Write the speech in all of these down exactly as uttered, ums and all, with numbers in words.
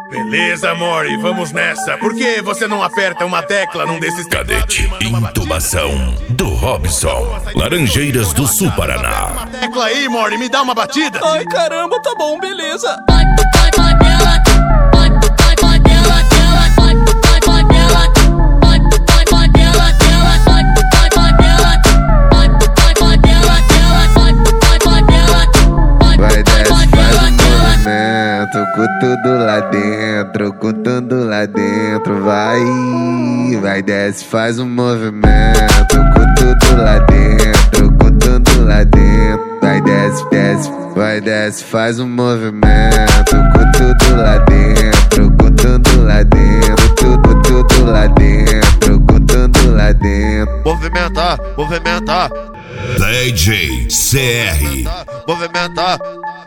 Beleza, Mori, vamos nessa. Por que você não aperta uma tecla num desses Cadete Intubação do Robson, Laranjeiras do Sul, Paraná. Uma tecla aí, Mori, me dá uma batida. Ai, caramba, tá bom, beleza. Vai desce, faz um movimento com tudo lá dentro, com tudo lá dentro. Vai, vai desce, faz um movimento com tudo lá dentro, com tudo lá dentro. Vai desce, desce, vai desce, faz um movimento com tudo lá dentro, com tudo lá dentro, tudo, tudo lá dentro, com tudo lá dentro. Movimentar, movimentar. D J C R. Movimentar,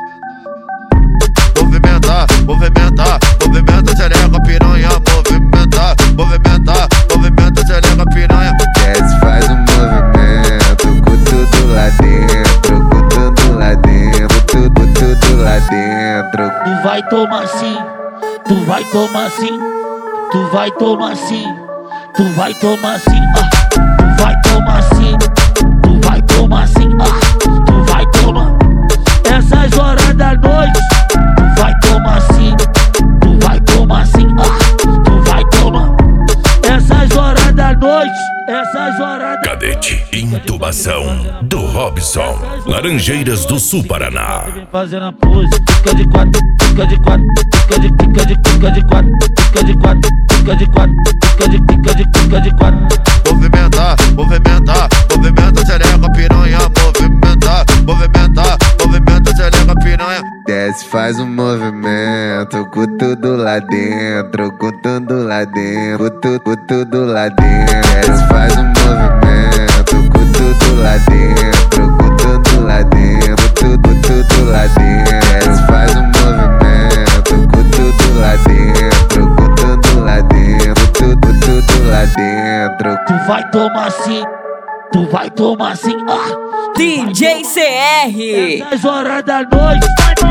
movimentar, movimentar, movimenta, xereca, piranha, movimentar, movimentar, movimenta, xereca, piranha. Desce, faz um movimento com tudo lá dentro, com tudo lá dentro, tudo, tudo lá dentro. Tu vai tomar sim, tu vai tomar sim, tu vai tomar sim, tu vai tomar sim, ah, tu vai tomar sim, tu vai tomar sim, ah, tu vai tomar. Essas horas da noite, tu vai tomar sim, tu vai tomar sim, ah, tu vai tomar. Essas horas da noite, essas horas da Cadete Intubação do Robson, Laranjeiras do Sul, Paraná. Fazendo a pose, fica de quatro, fica de quatro, fica de, fica de, fica de quatro, fica de quatro, fica de quatro, fica de, fica de, fica de quatro. Movimentar, movimentar, movimenta, xereca, piranha, movimentar, movimentar, movimenta, xereca, piranha. Desce, faz um movimento com tudo lá dentro, com tudo lá dentro, com tudo, com tudo lá dentro. Desce, faz um movimento com tudo lá dentro, com tudo lá dentro, tudo, tudo lá dentro. Desce, faz um movimento com tudo lá dentro, com tudo lá dentro, tudo, tudo lá dentro. Tu vai tomar sim, tu vai tomar sim, ah. D J C R. Essas horas da noite.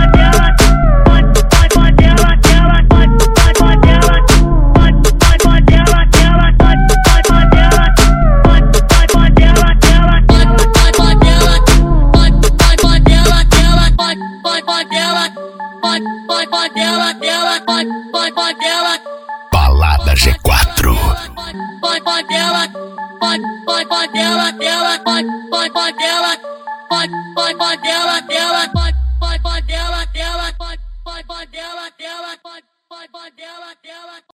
Balada G quatro. Pode, pode ela, pode, pode, pode ela, dela, pode, pode, pode ela, pode, pode, pode ela, dela, pode, pode, pode ela, dela, pode, pode, pode ela, dela, pode, pode, pode ela, dela.